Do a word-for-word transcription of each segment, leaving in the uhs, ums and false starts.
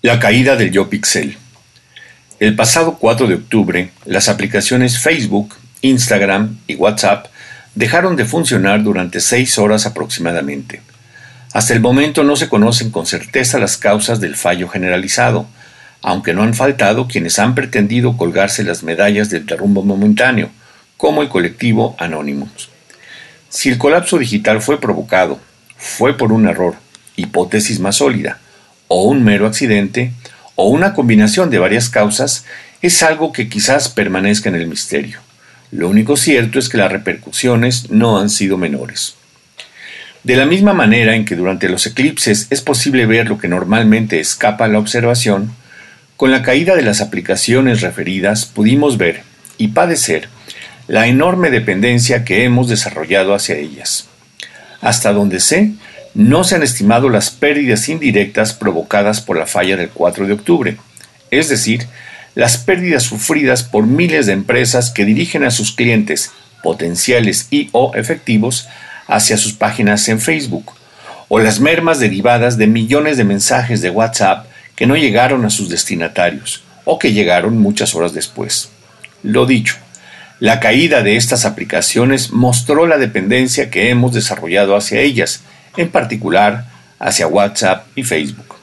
La caída del yo pixel. El pasado cuatro de octubre, las aplicaciones Facebook, Instagram y WhatsApp dejaron de funcionar durante seis horas aproximadamente. Hasta el momento no se conocen con certeza las causas del fallo generalizado, aunque no han faltado quienes han pretendido colgarse las medallas del derrumbe momentáneo, como el colectivo Anonymous. Si el colapso digital fue provocado, fue por un error, hipótesis más sólida, o un mero accidente, o una combinación de varias causas, es algo que quizás permanezca en el misterio. Lo único cierto es que las repercusiones no han sido menores. De la misma manera en que durante los eclipses es posible ver lo que normalmente escapa a la observación, con la caída de las aplicaciones referidas pudimos ver y padecer la enorme dependencia que hemos desarrollado hacia ellas. Hasta donde sé, no se han estimado las pérdidas indirectas provocadas por la falla del cuatro de octubre, es decir, las pérdidas sufridas por miles de empresas que dirigen a sus clientes potenciales y o efectivos hacia sus páginas en Facebook, o las mermas derivadas de millones de mensajes de WhatsApp que no llegaron a sus destinatarios, o que llegaron muchas horas después. Lo dicho, la caída de estas aplicaciones mostró la dependencia que hemos desarrollado hacia ellas, en particular hacia WhatsApp y Facebook.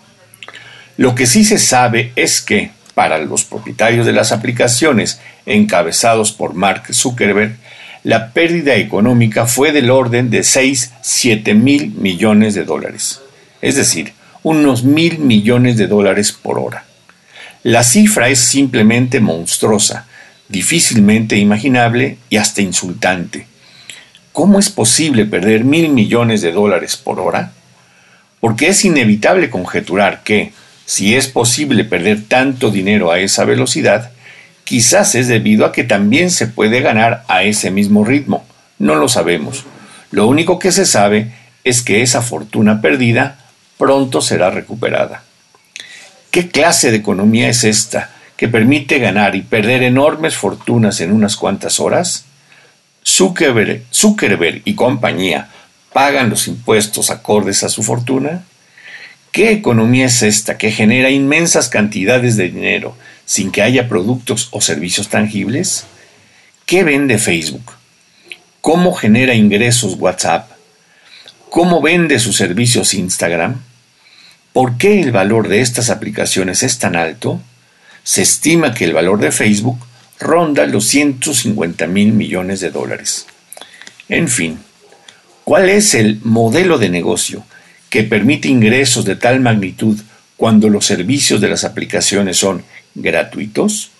Lo que sí se sabe es que, para los propietarios de las aplicaciones encabezados por Mark Zuckerberg, la pérdida económica fue del orden de seis, siete mil millones de dólares, es decir, unos mil millones de dólares por hora. La cifra es simplemente monstruosa, difícilmente imaginable y hasta insultante. ¿Cómo es posible perder mil millones de dólares por hora? Porque es inevitable conjeturar que, si es posible perder tanto dinero a esa velocidad, quizás es debido a que también se puede ganar a ese mismo ritmo. No lo sabemos. Lo único que se sabe es que esa fortuna perdida pronto será recuperada. ¿Qué clase de economía es esta que permite ganar y perder enormes fortunas en unas cuantas horas? Zuckerberg, Zuckerberg y compañía pagan los impuestos acordes a su fortuna. ¿Qué economía es esta que genera inmensas cantidades de dinero sin que haya productos o servicios tangibles? ¿Qué vende Facebook? ¿Cómo genera ingresos WhatsApp? ¿Cómo vende sus servicios Instagram? ¿Por qué el valor de estas aplicaciones es tan alto? Se estima que el valor de Facebook ronda los ciento cincuenta mil millones de dólares. En fin, ¿cuál es el modelo de negocio que permite ingresos de tal magnitud cuando los servicios de las aplicaciones son gratuitos?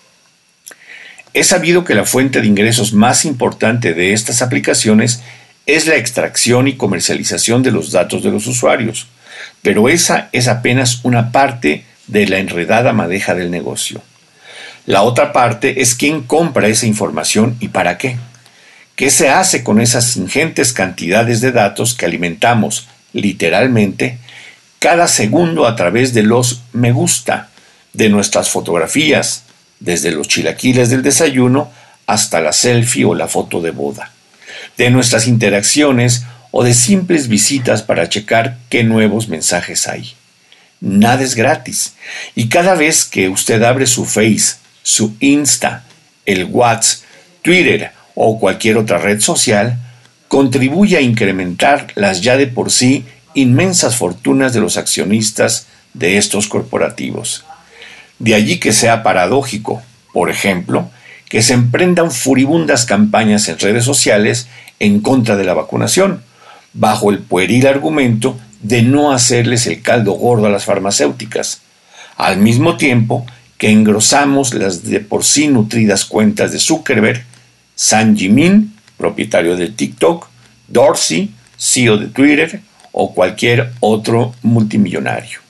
Es sabido que la fuente de ingresos más importante de estas aplicaciones es la extracción y comercialización de los datos de los usuarios, pero esa es apenas una parte de la enredada madeja del negocio. La otra parte es quién compra esa información y para qué. ¿Qué se hace con esas ingentes cantidades de datos que alimentamos, literalmente, cada segundo a través de los me gusta, de nuestras fotografías, desde los chilaquiles del desayuno hasta la selfie o la foto de boda, de nuestras interacciones o de simples visitas para checar qué nuevos mensajes hay? Nada es gratis, y cada vez que usted abre su Face, su Insta, el WhatsApp, Twitter o cualquier otra red social, contribuye a incrementar las ya de por sí inmensas fortunas de los accionistas de estos corporativos. De allí que sea paradójico, por ejemplo, que se emprendan furibundas campañas en redes sociales en contra de la vacunación, bajo el pueril argumento de no hacerles el caldo gordo a las farmacéuticas, al mismo tiempo que engrosamos las de por sí nutridas cuentas de Zuckerberg, Sam Jimin, propietario de TikTok, Dorsey, C E O de Twitter o cualquier otro multimillonario.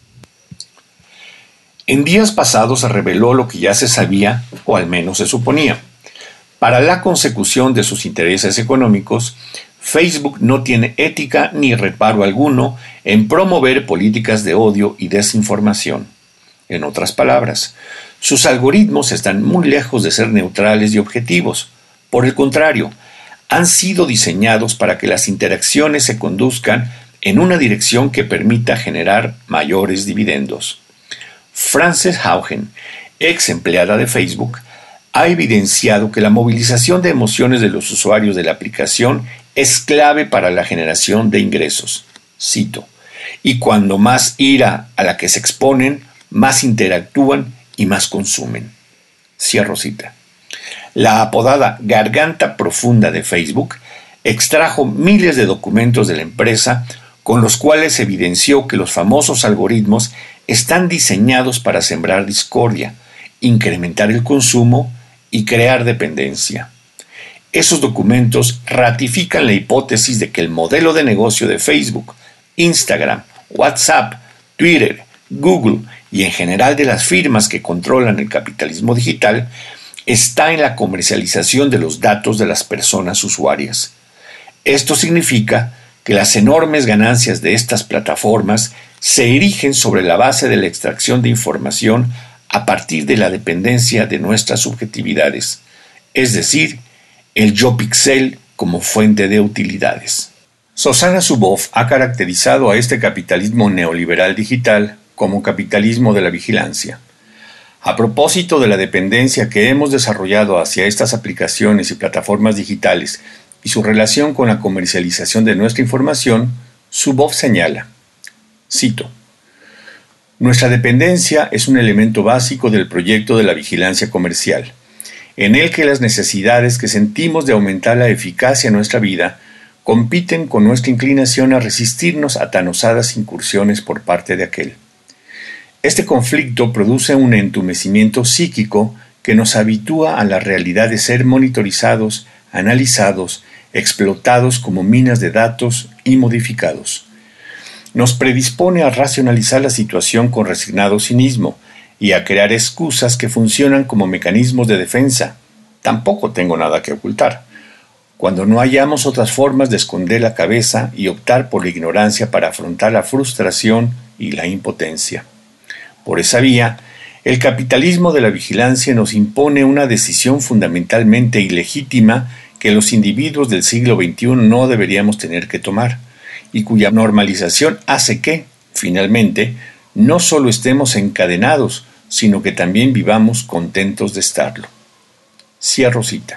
En días pasados se reveló lo que ya se sabía, o al menos se suponía. Para la consecución de sus intereses económicos, Facebook no tiene ética ni reparo alguno en promover políticas de odio y desinformación. En otras palabras, sus algoritmos están muy lejos de ser neutrales y objetivos. Por el contrario, han sido diseñados para que las interacciones se conduzcan en una dirección que permita generar mayores dividendos. Frances Haugen, ex empleada de Facebook, ha evidenciado que la movilización de emociones de los usuarios de la aplicación es clave para la generación de ingresos. Cito, y cuando más ira a la que se exponen, más interactúan y más consumen. Cierro cita. La apodada Garganta Profunda de Facebook extrajo miles de documentos de la empresa con los cuales evidenció que los famosos algoritmos están diseñados para sembrar discordia, incrementar el consumo y crear dependencia. Esos documentos ratifican la hipótesis de que el modelo de negocio de Facebook, Instagram, WhatsApp, Twitter, Google y en general de las firmas que controlan el capitalismo digital está en la comercialización de los datos de las personas usuarias. Esto significa que las enormes ganancias de estas plataformas se erigen sobre la base de la extracción de información a partir de la dependencia de nuestras subjetividades, es decir, el yo pixel como fuente de utilidades. Shoshana Zuboff ha caracterizado a este capitalismo neoliberal digital como capitalismo de la vigilancia. A propósito de la dependencia que hemos desarrollado hacia estas aplicaciones y plataformas digitales y su relación con la comercialización de nuestra información, Zuboff señala, cito, nuestra dependencia es un elemento básico del proyecto de la vigilancia comercial, en el que las necesidades que sentimos de aumentar la eficacia en nuestra vida compiten con nuestra inclinación a resistirnos a tan osadas incursiones por parte de aquel. Este conflicto produce un entumecimiento psíquico que nos habitúa a la realidad de ser monitorizados, analizados, explotados como minas de datos y modificados. Nos predispone a racionalizar la situación con resignado cinismo y a crear excusas que funcionan como mecanismos de defensa. Tampoco tengo nada que ocultar. Cuando no hallamos otras formas de esconder la cabeza y optar por la ignorancia para afrontar la frustración y la impotencia. Por esa vía, el capitalismo de la vigilancia nos impone una decisión fundamentalmente ilegítima que los individuos del siglo veintiuno no deberíamos tener que tomar, y cuya normalización hace que, finalmente, no solo estemos encadenados, sino que también vivamos contentos de estarlo. Cierro cita.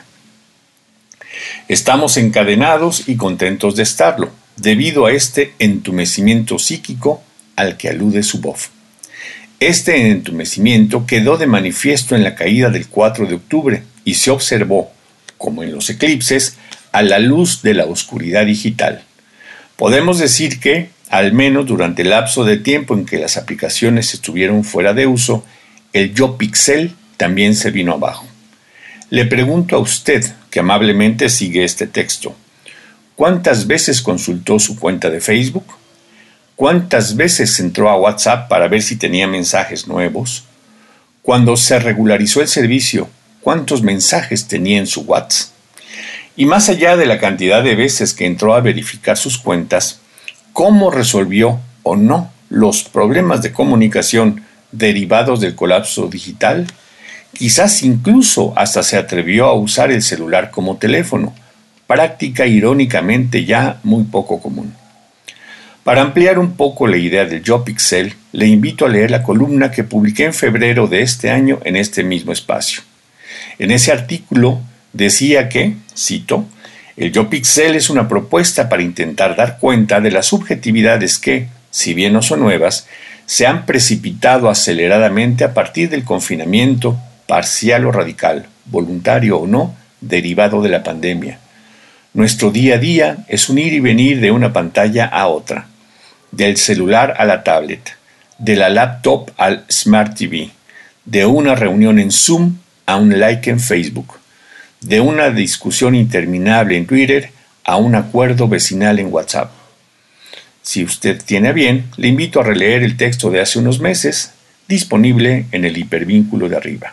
Estamos encadenados y contentos de estarlo, debido a este entumecimiento psíquico al que alude Zuboff. Este entumecimiento quedó de manifiesto en la caída del cuatro de octubre y se observó, como en los eclipses, a la luz de la oscuridad digital. Podemos decir que, al menos durante el lapso de tiempo en que las aplicaciones estuvieron fuera de uso, el yo pixel también se vino abajo. Le pregunto a usted, que amablemente sigue este texto, ¿cuántas veces consultó su cuenta de Facebook? ¿Cuántas veces entró a WhatsApp para ver si tenía mensajes nuevos? Cuando se regularizó el servicio, ¿cuántos mensajes tenía en su WhatsApp? Y más allá de la cantidad de veces que entró a verificar sus cuentas, ¿cómo resolvió o no los problemas de comunicación derivados del colapso digital? Quizás incluso hasta se atrevió a usar el celular como teléfono, práctica irónicamente ya muy poco común. Para ampliar un poco la idea del yo pixel, le invito a leer la columna que publiqué en febrero de este año en este mismo espacio. En ese artículo decía que, cito, el yo pixel es una propuesta para intentar dar cuenta de las subjetividades que, si bien no son nuevas, se han precipitado aceleradamente a partir del confinamiento, parcial o radical, voluntario o no, derivado de la pandemia. Nuestro día a día es un ir y venir de una pantalla a otra, del celular a la tablet, de la laptop al Smart T V, de una reunión en Zoom a un like en Facebook, de una discusión interminable en Twitter a un acuerdo vecinal en WhatsApp. Si usted tiene a bien, le invito a releer el texto de hace unos meses, disponible en el hipervínculo de arriba.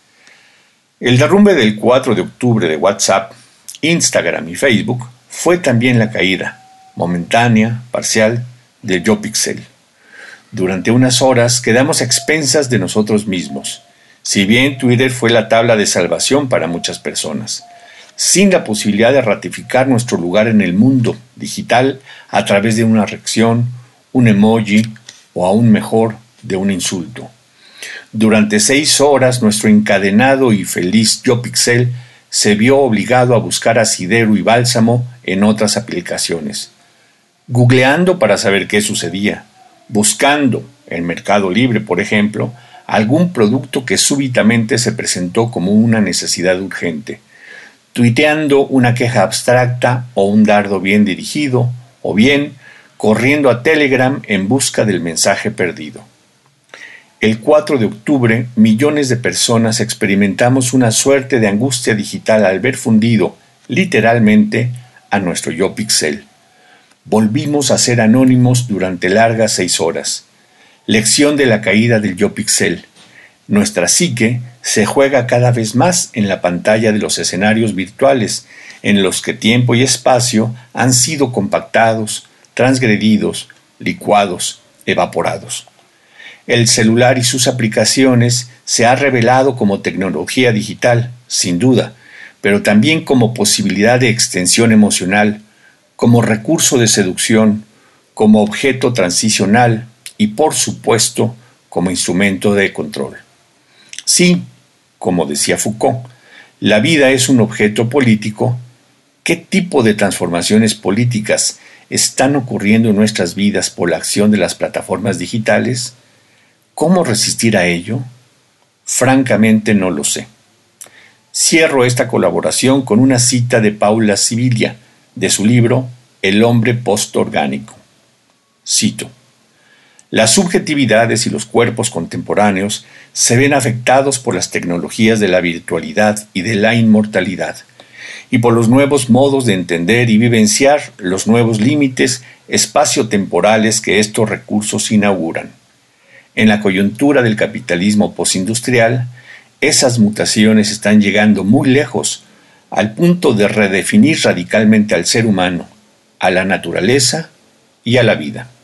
El derrumbe del cuatro de octubre de WhatsApp, Instagram y Facebook fue también la caída, momentánea, parcial, del yo pixel. Durante unas horas quedamos a expensas de nosotros mismos, si bien Twitter fue la tabla de salvación para muchas personas, sin la posibilidad de ratificar nuestro lugar en el mundo digital a través de una reacción, un emoji o aún mejor, de un insulto. Durante seis horas nuestro encadenado y feliz yo pixel se vio obligado a buscar asidero y bálsamo en otras aplicaciones, googleando para saber qué sucedía, buscando, en Mercado Libre por ejemplo, algún producto que súbitamente se presentó como una necesidad urgente, tuiteando una queja abstracta o un dardo bien dirigido, o bien corriendo a Telegram en busca del mensaje perdido. El cuatro de octubre, millones de personas experimentamos una suerte de angustia digital al ver fundido, literalmente, a nuestro yo pixel. Volvimos a ser anónimos durante largas seis horas. Lección de la caída del yo pixel. Nuestra psique se juega cada vez más en la pantalla de los escenarios virtuales, en los que tiempo y espacio han sido compactados, transgredidos, licuados, evaporados. El celular y sus aplicaciones se ha revelado como tecnología digital, sin duda, pero también como posibilidad de extensión emocional, como recurso de seducción, como objeto transicional y, por supuesto, como instrumento de control. Sí, como decía Foucault, la vida es un objeto político. ¿Qué tipo de transformaciones políticas están ocurriendo en nuestras vidas por la acción de las plataformas digitales? ¿Cómo resistir a ello? Francamente no lo sé. Cierro esta colaboración con una cita de Paula Sibilia, de su libro El hombre postorgánico. Cito: las subjetividades y los cuerpos contemporáneos se ven afectados por las tecnologías de la virtualidad y de la inmortalidad, y por los nuevos modos de entender y vivenciar los nuevos límites espaciotemporales que estos recursos inauguran. En la coyuntura del capitalismo postindustrial, esas mutaciones están llegando muy lejos, al punto de redefinir radicalmente al ser humano, a la naturaleza y a la vida.